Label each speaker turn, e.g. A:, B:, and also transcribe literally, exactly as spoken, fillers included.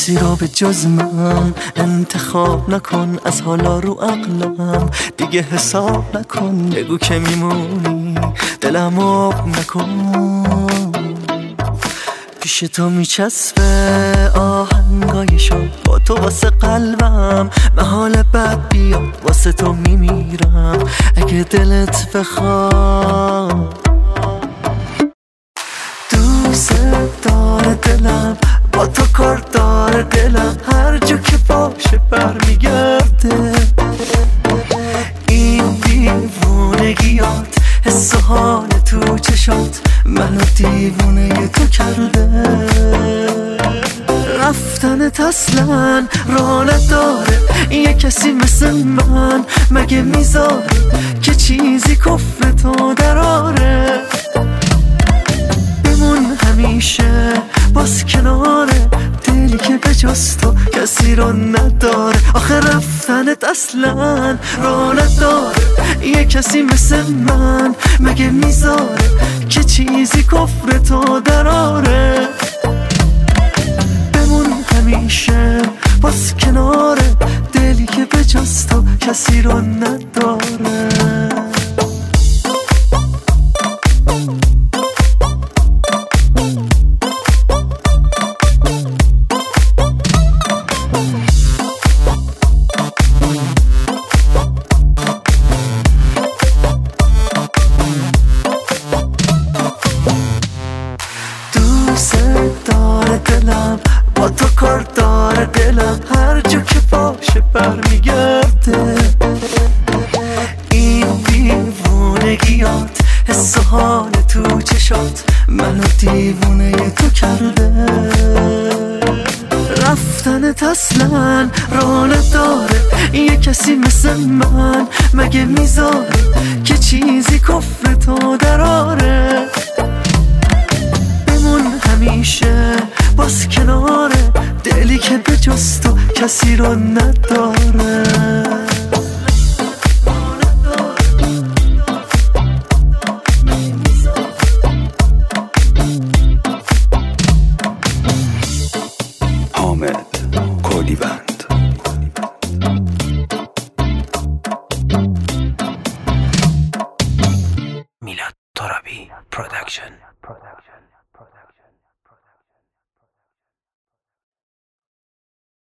A: کسی رو به جز من انتخاب نکن، از حالا رو عقلم دیگه حساب نکن. بگو که میمونی دلم آب نکن. پیش تو میچسبه آهنگایشو، با تو واسه قلبم محال بد بیاد. واسه تو میمیرم اگه دلت بخواد. دوست داره دلم، با تو کار داره دلم، هر جا که باشه برمیگرده. این دیوونگیات، حس و حال تو چشات، منو دیوونه تو کرده. رفتنت اصلا راه نداره، یه کسی مثل من مگه میذاره که چیزی کفر تو دراره. بمون همیشه باز کناره، دلی که به جز تو کسی رو نداره. آخه رفتنت اصلا راه نداره، یه کسی مثل من مگه میذاره که چیزی کفر تو دراره. بمون همیشه باز کناره، دلی که به جز تو کسی رو نداره. داره دلم، با تو کار داره دلم، هر جا که باشه برمیگرده. این دیوونگیات، حس و حال تو چشات، منو دیوونه تو کرده. رفتنت اصلا راه نداره، یه کسی مثل من مگه میذاره که چیزی کفر تو دراره. همیشه باز کناره، دلی که به جز تو کسی رو نداره.